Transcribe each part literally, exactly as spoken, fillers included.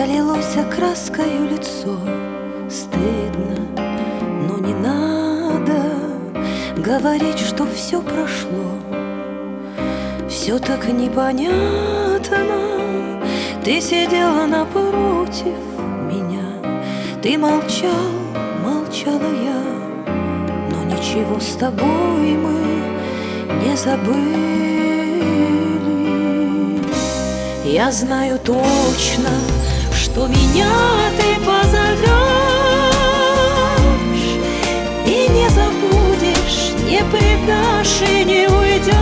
Залилось краскою лицо. Стыдно, но не надо говорить, что все прошло. Все так непонятно. Ты сидела напротив меня, ты молчал, молчала я, но ничего с тобой мы не забыли. Я знаю точно, что меня ты позовешь и не забудешь, не предашь и не уйдешь.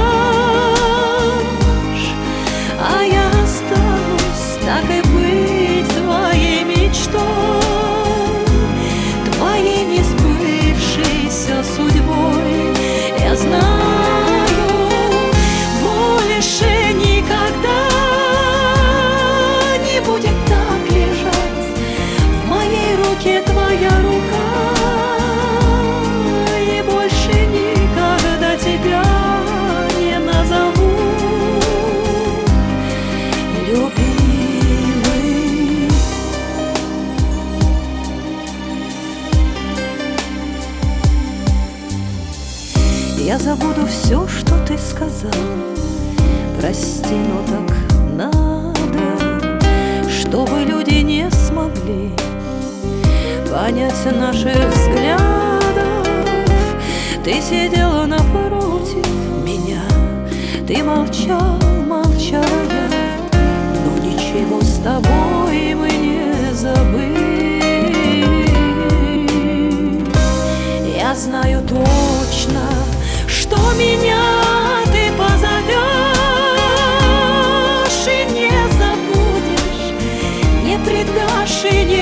А я останусь, так и быть, твоей мечтой, твоей не сбывшейся судьбой. Я знаю, больше никогда не будет так лежать в моей руке твоя рука, и больше никогда тебя не назову любимый. Я забуду все, что ты сказал. Прости, но так надо, чтобы люди не смогли понять наших взглядов. Ты сидела напротив меня, ты молчал, молчала я, но ничего с тобой мы не забыли. Я знаю точно, что меня ты позовешь и не забудешь, не предашь и не